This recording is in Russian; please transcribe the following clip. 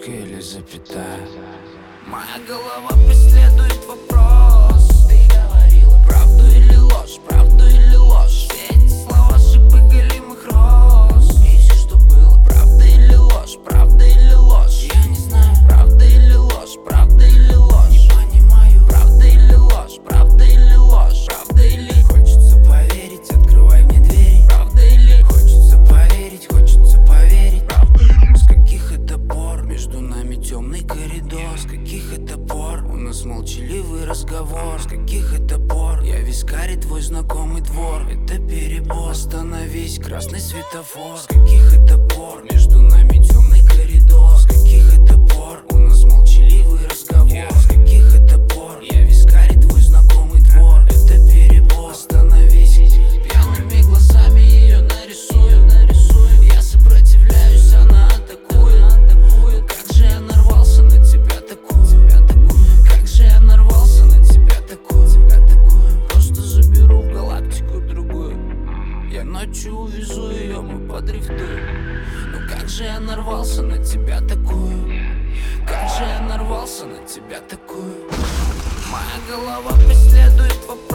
точка или запятая. Моя голова преследует вопрос: ты говорила правду или ложь, правду или ложь? Все эти слова шипы голимых роз. И все, что было, правда или ложь, правда или ложь? Я не знаю, правда или ложь, правда или ложь? Не понимаю, правда или ложь, правда или ложь? Правда или... Хочется поверить, открывай мне двери. Правда или... Хочется поверить, правда или... С каких это пор между нами темный коридор? С каких это пор у нас молчаливый разговор? С каких это пор я вискарь твой знакомый двор? Это перебор, остановись, красный светофор. С каких это пор между нами темный коридор? С каких это пор у нас молчаливый разговор? С каких это пор я вискарь твой знакомый двор? Это перебор, остановись. Пьяными глазами ее нарисую. Я сопротивляюсь, она атакует. Как же я нарвался на тебя такую? Как же я нарвался на тебя такую? Просто заберу в галактику другую. Я ночью увезу ее, мы подрифтуем. Ну как же я нарвался на тебя такую? Как же я нарвался на тебя такую? Моя голова преследует вопрос: